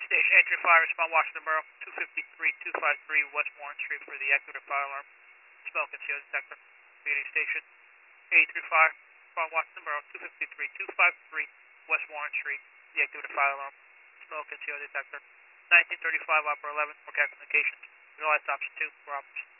Station entry fire, respond Washington Borough, 253-253 West Warren Street for the activated fire alarm. Smoke and CO detector. Meeting station, 835, respond Washington Borough, 253-253 West Warren Street, the activated fire alarm. Smoke and CO detector. 1935 Opera 11, for communications. Visualize option 2, for officers.